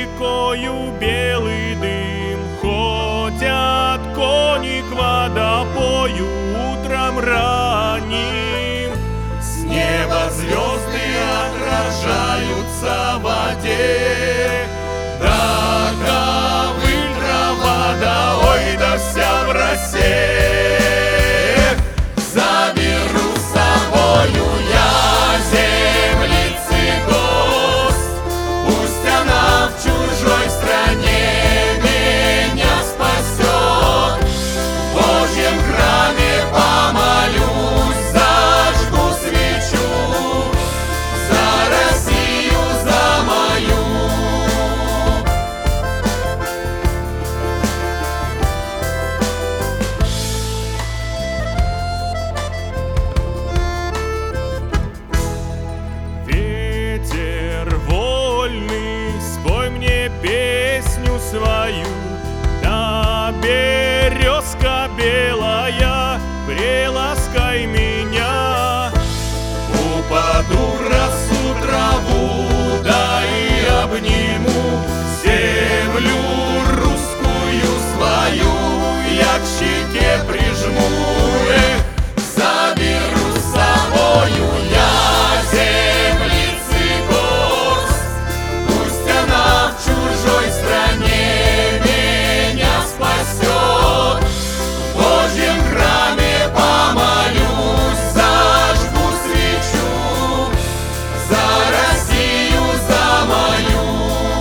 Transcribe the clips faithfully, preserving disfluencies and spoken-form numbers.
рекою белый дым, ходят кони к водопою утром ранним. С неба звезды отражаются в воде, да ковыль трава, да ой, да вся в росе. Заберу с собою я землицы гость, пусть она в чужой стране меня спасет. В Божьем храме помолюсь, зажгу свечу за Россию, за мою. Ветер вольный, спой мне песню свою, да березка белая, приласкай меня. Упаду в росу траву, да и обниму землю русскую свою, я к щеке прижму. Эх, заберу с собою я землицы гость, пусть она в чужой стране меня спасет. В Божьем храме помолюсь, зажгу свечу за Россию, за мою,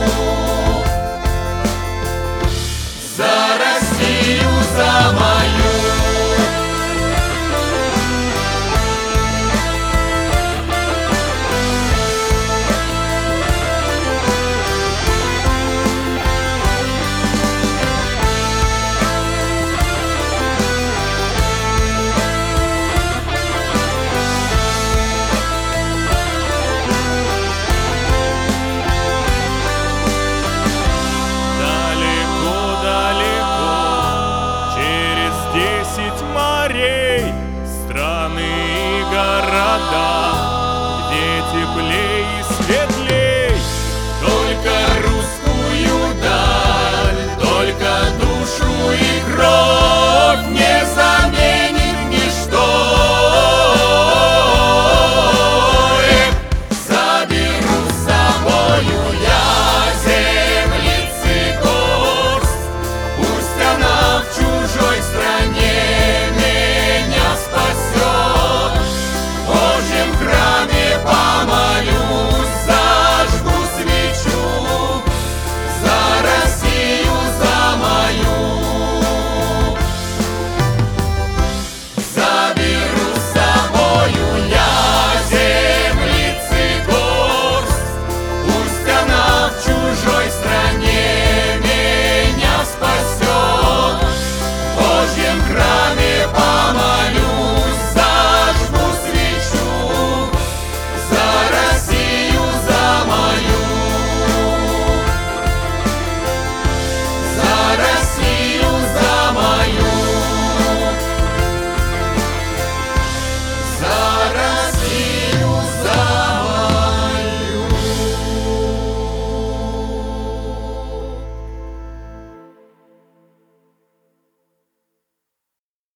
за Россию, за мою. Десять морей, страны и города,